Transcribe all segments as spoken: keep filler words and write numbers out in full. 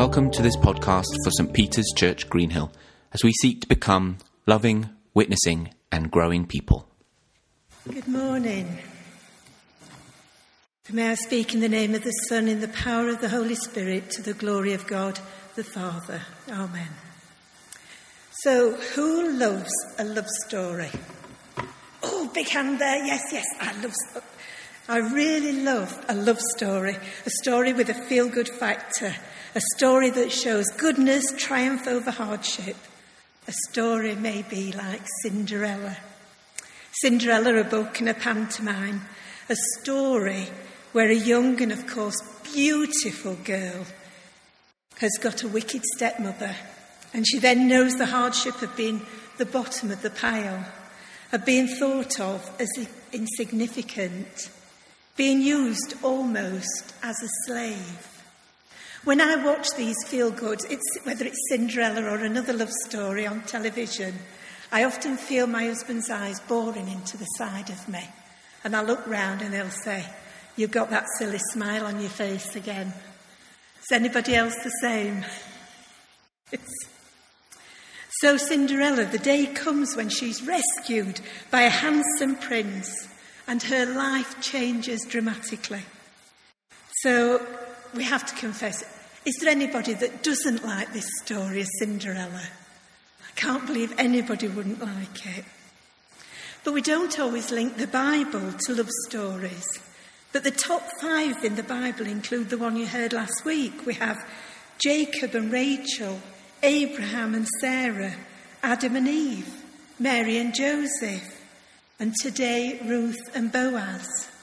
Welcome to this podcast for St Peter's Church, Greenhill, as we seek to become loving, witnessing and growing people. Good morning. May I speak in the name of the Son, in the power of the Holy Spirit, to the glory of God the Father. Amen. So, who loves a love story? Oh, big hand there. Yes, yes, I love I really love a love story. A story with a feel-good factor. A story that shows goodness, triumph over hardship. A story maybe like Cinderella. Cinderella, a book and a pantomime. A story where a young and, of course, beautiful girl has got a wicked stepmother. And she then knows the hardship of being the bottom of the pile, of being thought of as insignificant, being used almost as a slave. When I watch these feel-good, it's, whether it's Cinderella or another love story on television, I often feel my husband's eyes boring into the side of me. And I look round and he'll say, "You've got that silly smile on your face again." Is anybody else the same? It's... So Cinderella, the day comes when she's rescued by a handsome prince and her life changes dramatically. So we have to confess, is there anybody that doesn't like this story of Cinderella? I can't believe anybody wouldn't like it. But we don't always link the Bible to love stories. But the top five in the Bible include the one you heard last week. We have Jacob and Rachel, Abraham and Sarah, Adam and Eve, Mary and Joseph, and today Ruth and Boaz.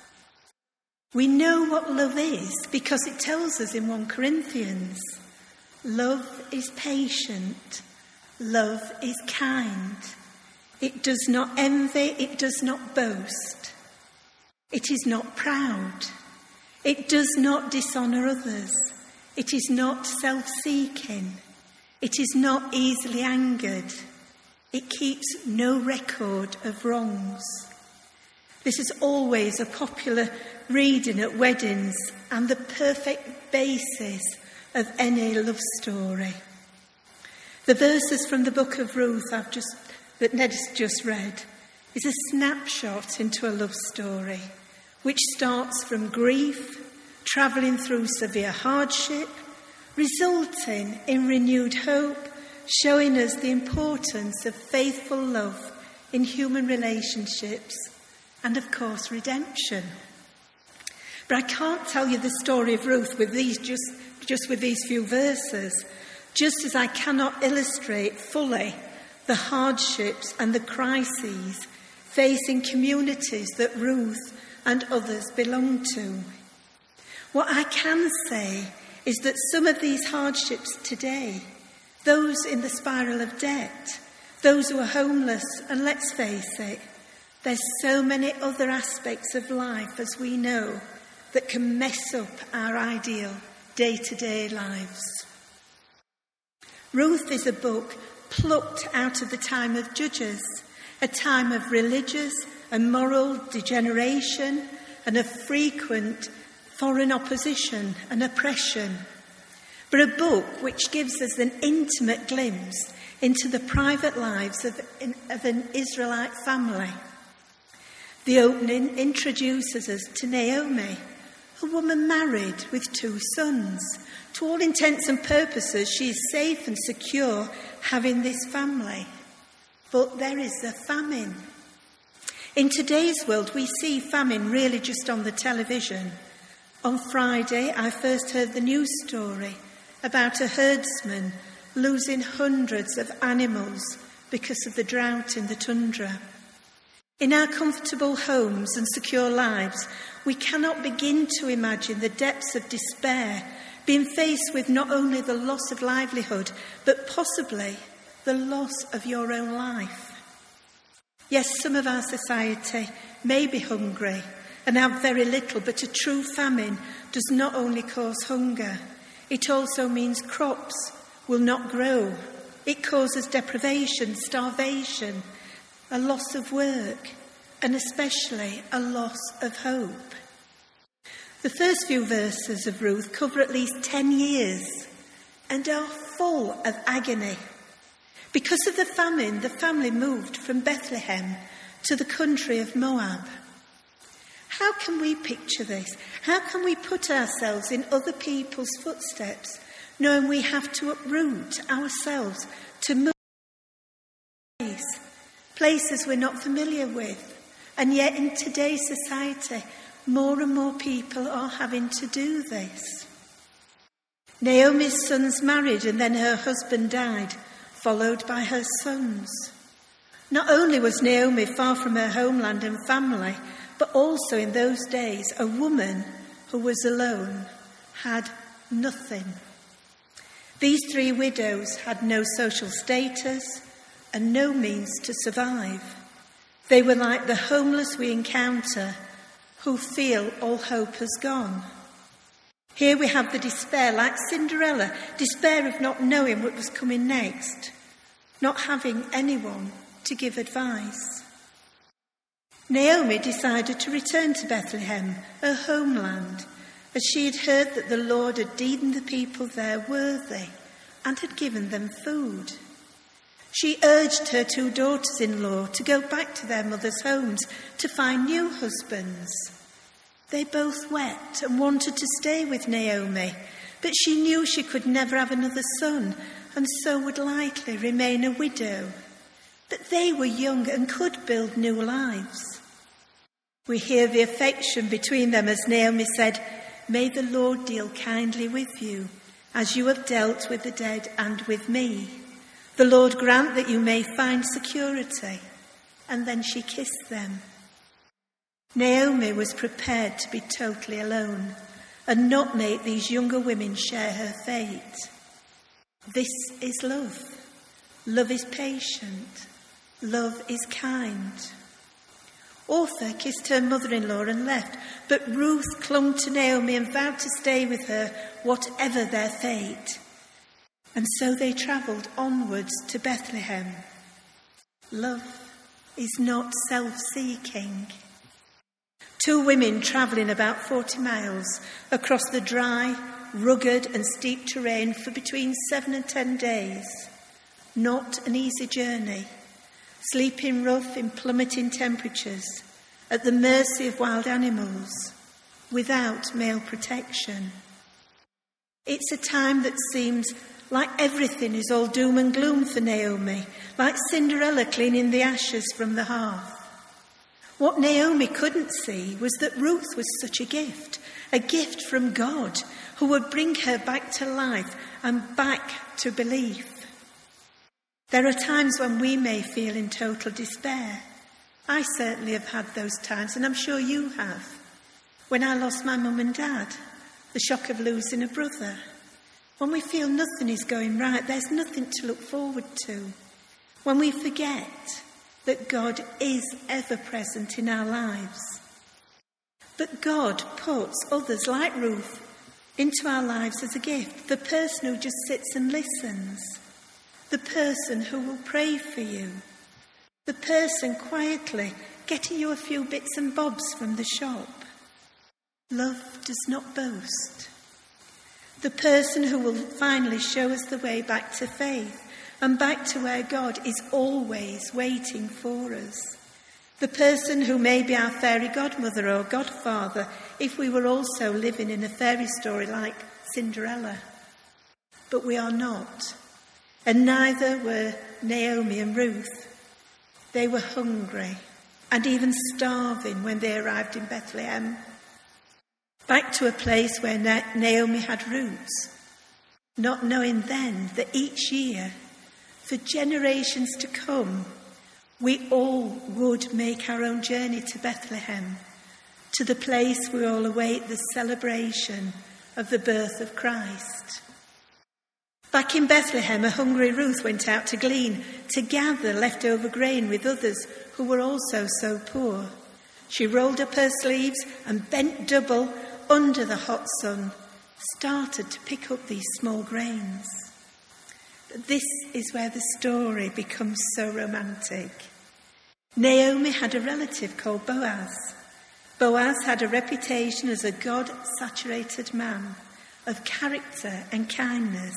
We know what love is because it tells us in First Corinthians. Love is patient. Love is kind. It does not envy. It does not boast. It is not proud. It does not dishonour others. It is not self-seeking. It is not easily angered. It keeps no record of wrongs. This is always a popular reading at weddings and the perfect basis of any love story. The verses from the book of Ruth I've just, that Ned's just read is a snapshot into a love story which starts from grief, travelling through severe hardship, resulting in renewed hope, showing us the importance of faithful love in human relationships and, of course, redemption. But I can't tell you the story of Ruth with these just, just with these few verses, just as I cannot illustrate fully the hardships and the crises facing communities that Ruth and others belong to. What I can say is that some of these hardships today, those in the spiral of debt, those who are homeless, and let's face it, there's so many other aspects of life, as we know, that can mess up our ideal day-to-day lives. Ruth is a book plucked out of the time of Judges, a time of religious and moral degeneration and of frequent foreign opposition and oppression, but a book which gives us an intimate glimpse into the private lives of, of an Israelite family. The opening introduces us to Naomi, a woman married with two sons. To all intents and purposes, she is safe and secure having this family. But there is a famine. In today's world, we see famine really just on the television. On Friday, I first heard the news story about a herdsman losing hundreds of animals because of the drought in the tundra. In our comfortable homes and secure lives, we cannot begin to imagine the depths of despair being faced with not only the loss of livelihood, but possibly the loss of your own life. Yes, some of our society may be hungry and have very little, but a true famine does not only cause hunger, it also means crops will not grow. It causes deprivation, starvation, a loss of work, and especially a loss of hope. The first few verses of Ruth cover at least ten years and are full of agony. Because of the famine, the family moved from Bethlehem to the country of Moab. How can we picture this? How can we put ourselves in other people's footsteps, knowing we have to uproot ourselves to move to places, places we're not familiar with? And yet in today's society, more and more people are having to do this. Naomi's sons married and then her husband died, followed by her sons. Not only was Naomi far from her homeland and family, but also in those days, a woman who was alone had nothing. These three widows had no social status and no means to survive. They were like the homeless we encounter who feel all hope has gone. Here we have the despair, like Cinderella, despair of not knowing what was coming next, not having anyone to give advice. Naomi decided to return to Bethlehem, her homeland, as she had heard that the Lord had deemed the people there worthy and had given them food. She urged her two daughters-in-law to go back to their mother's homes to find new husbands. They both wept and wanted to stay with Naomi, but she knew she could never have another son and so would likely remain a widow. But they were young and could build new lives. We hear the affection between them as Naomi said, "May the Lord deal kindly with you, as you have dealt with the dead and with me. The Lord grant that you may find security." And then she kissed them. Naomi was prepared to be totally alone and not make these younger women share her fate. This is love. Love is patient. Love is kind. Orpah kissed her mother-in-law and left, but Ruth clung to Naomi and vowed to stay with her, whatever their fate. And so they travelled onwards to Bethlehem. Love is not self-seeking. Two women travelling about forty miles across the dry, rugged and steep terrain for between seven and ten days. Not an easy journey. Sleeping rough in plummeting temperatures, at the mercy of wild animals, without male protection. It's a time that seems like everything is all doom and gloom for Naomi, like Cinderella cleaning the ashes from the hearth. What Naomi couldn't see was that Ruth was such a gift, a gift from God, who would bring her back to life and back to belief. There are times when we may feel in total despair. I certainly have had those times, and I'm sure you have. When I lost my mum and dad, the shock of losing a brother. When we feel nothing is going right, there's nothing to look forward to. When we forget that God is ever present in our lives. But God puts others like Ruth into our lives as a gift. The person who just sits and listens. The person who will pray for you. The person quietly getting you a few bits and bobs from the shop. Love does not boast. The person who will finally show us the way back to faith and back to where God is always waiting for us. The person who may be our fairy godmother or godfather if we were also living in a fairy story like Cinderella. But we are not. And neither were Naomi and Ruth. They were hungry and even starving when they arrived in Bethlehem. Back to a place where Na- Naomi had roots, not knowing then that each year, for generations to come, we all would make our own journey to Bethlehem, to the place we all await the celebration of the birth of Christ. Back in Bethlehem, a hungry Ruth went out to glean, to gather leftover grain with others who were also so poor. She rolled up her sleeves and bent double under the hot sun, started to pick up these small grains. This is where the story becomes so romantic. Naomi had a relative called Boaz. Boaz had a reputation as a God-saturated man of character and kindness.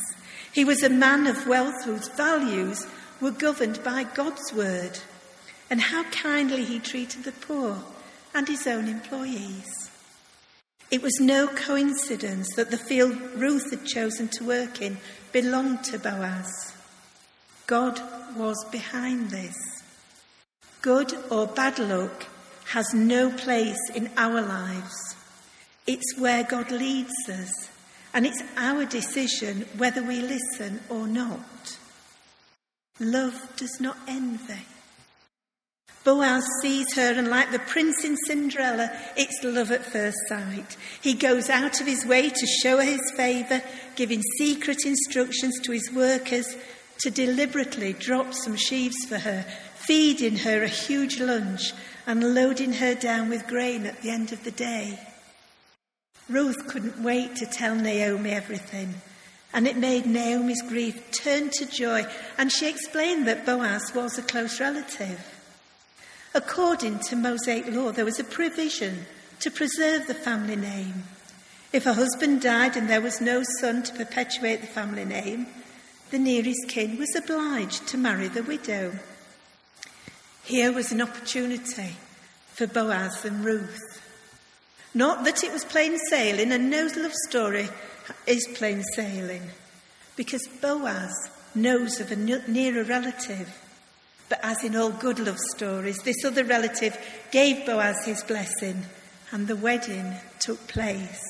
He was a man of wealth whose values were governed by God's word, and how kindly he treated the poor and his own employees. It was no coincidence that the field Ruth had chosen to work in belonged to Boaz. God was behind this. Good or bad luck has no place in our lives. It's where God leads us, and it's our decision whether we listen or not. Love does not envy. Boaz sees her, and like the prince in Cinderella, it's love at first sight. He goes out of his way to show her his favour, giving secret instructions to his workers to deliberately drop some sheaves for her, feeding her a huge lunch and loading her down with grain at the end of the day. Ruth couldn't wait to tell Naomi everything, and it made Naomi's grief turn to joy, and she explained that Boaz was a close relative. According to Mosaic law, there was a provision to preserve the family name. If a husband died and there was no son to perpetuate the family name, the nearest kin was obliged to marry the widow. Here was an opportunity for Boaz and Ruth. Not that it was plain sailing, and no love story is plain sailing, because Boaz knows of a nearer relative. But as in all good love stories, this other relative gave Boaz his blessing, and the wedding took place.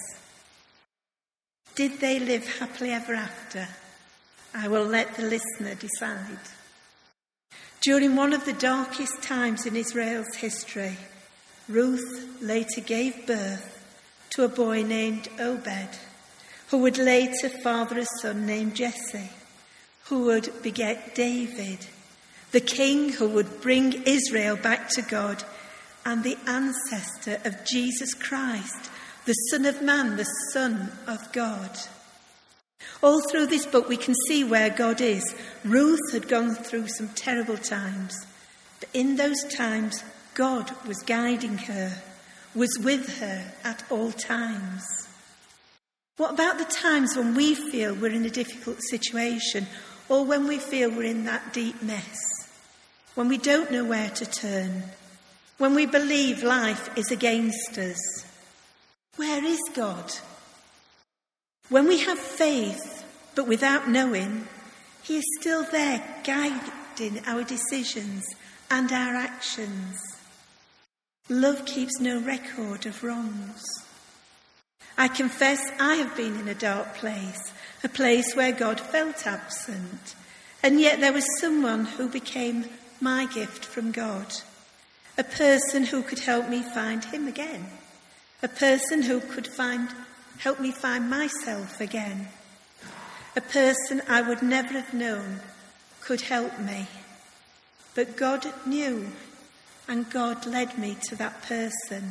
Did they live happily ever after? I will let the listener decide. During one of the darkest times in Israel's history, Ruth later gave birth to a boy named Obed, who would later father a son named Jesse, who would beget David, the king who would bring Israel back to God, and the ancestor of Jesus Christ, the Son of Man, the Son of God. All through this book we can see where God is. Ruth had gone through some terrible times, but in those times God was guiding her, was with her at all times. What about the times when we feel we're in a difficult situation, or when we feel we're in that deep mess? When we don't know where to turn, when we believe life is against us, where is God? When we have faith, but without knowing, he is still there guiding our decisions and our actions. Love keeps no record of wrongs. I confess I have been in a dark place, a place where God felt absent, and yet there was someone who became my gift from God, a person who could help me find him again, a person who could find, help me find myself again, a person I would never have known could help me. But God knew, and God led me to that person.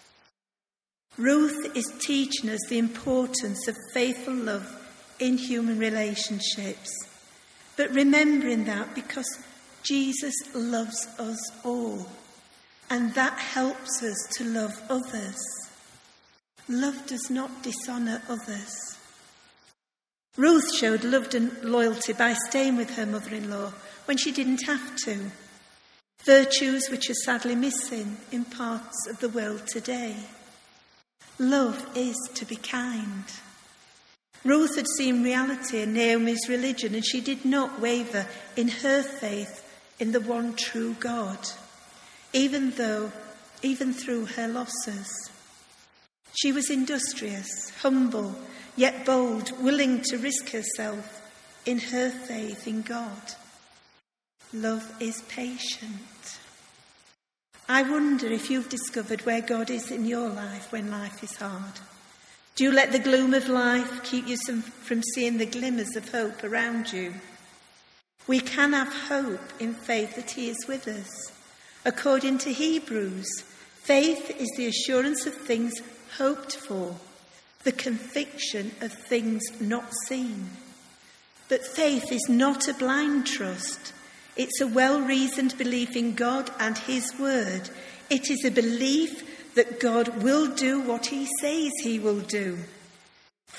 Ruth is teaching us the importance of faithful love in human relationships, but remembering that because Jesus loves us all, and that helps us to love others. Love does not dishonour others. Ruth showed love and loyalty by staying with her mother-in-law when she didn't have to, virtues which are sadly missing in parts of the world today. Love is to be kind. Ruth had seen reality in Naomi's religion, and she did not waver in her faith in the one true God, even though, even through her losses. She was industrious, humble, yet bold, willing to risk herself in her faith in God. Love is patient. I wonder if you've discovered where God is in your life when life is hard. Do you let the gloom of life keep you some, from seeing the glimmers of hope around you? We can have hope in faith that he is with us. According to Hebrews, faith is the assurance of things hoped for, the conviction of things not seen. But faith is not a blind trust. It's a well-reasoned belief in God and his word. It is a belief that God will do what he says he will do.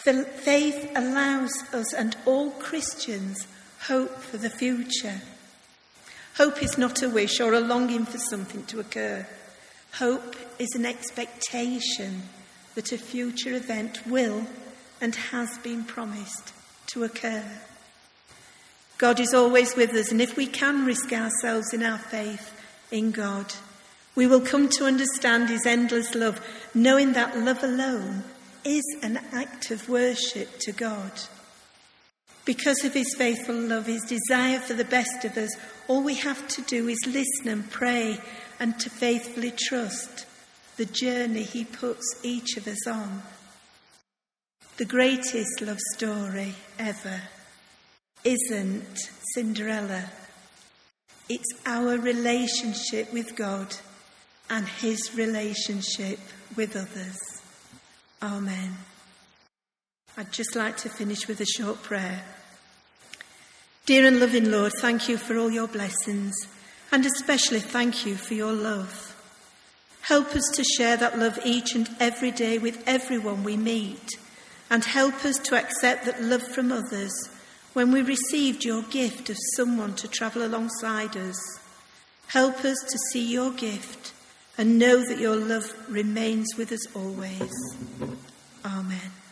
Faith allows us and all Christians hope for the future. Hope is not a wish or a longing for something to occur. Hope is an expectation that a future event will and has been promised to occur. God is always with us, and if we can risk ourselves in our faith in God, we will come to understand his endless love, knowing that love alone is an act of worship to God. Because of his faithful love, his desire for the best of us, all we have to do is listen and pray and to faithfully trust the journey he puts each of us on. The greatest love story ever isn't Cinderella. It's our relationship with God and his relationship with others. Amen. I'd just like to finish with a short prayer. Dear and loving Lord, thank you for all your blessings, and especially thank you for your love. Help us to share that love each and every day with everyone we meet, and help us to accept that love from others when we received your gift of someone to travel alongside us. Help us to see your gift and know that your love remains with us always. Amen.